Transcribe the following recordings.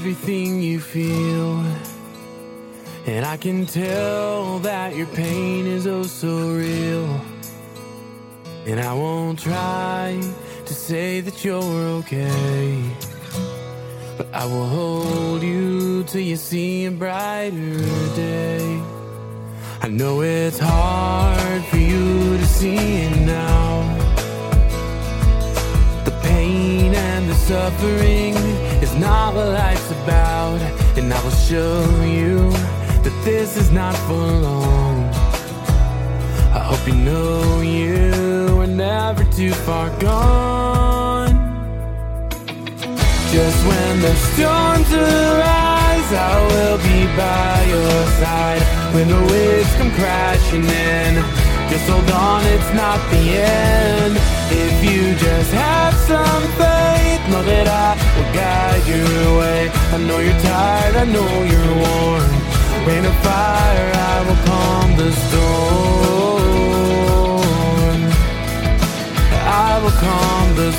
everything you feel, and I can tell that your pain is oh so real. And I won't try to say that you're okay, but I will hold you till you see a brighter day. I know it's hard for you to see it now, the pain and the suffering is not what life's about. And I will show you that this is not for long. I hope you know you are never too far gone. Just when the storms arise, I will be by your side. When the waves come crashing in, just hold on, it's not the end. If you just have some faith, know that I will guide your way. I know you're tired, I know you're worn. Rain or fire, I will calm the storm. I will calm the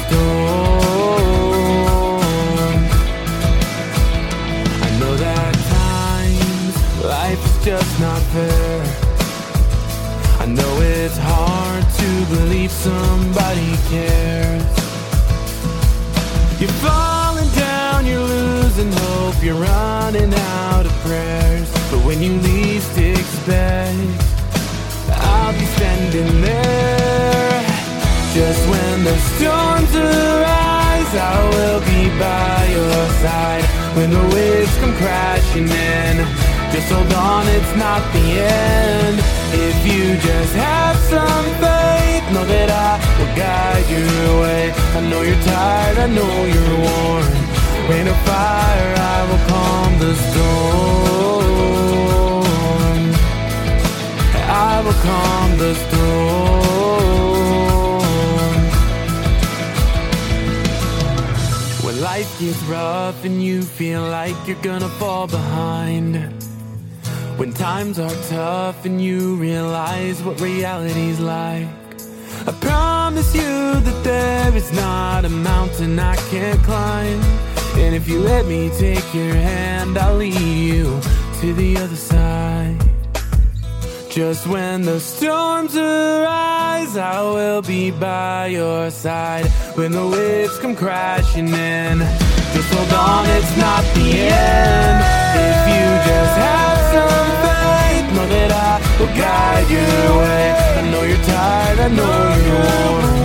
storm. I know that times life is just not fair. I know it's hard to believe somebody cares. You're falling down, you're losing hope, you're running out of prayers. But when you least expect, I'll be standing there. Just when the storms arise, I will be by your side. When the waves come crashing in, just hold on, it's not the end. If you just have some faith, know that I will guide your way. I know you're tired, I know you're worn. Rain or fire, I will calm the storm. I will calm the storm. When life gets rough and you feel like you're gonna fall behind, when times are tough and you realize what reality's like, I promise you that there is not a mountain I can't climb. And if you let me take your hand, I'll lead you to the other side. Just when the storms arise, I will be by your side. When the waves come crashing in, just hold on, it's not the end. If you just have some faith, know that I will guide your way. I know you're tired, I know you're worn.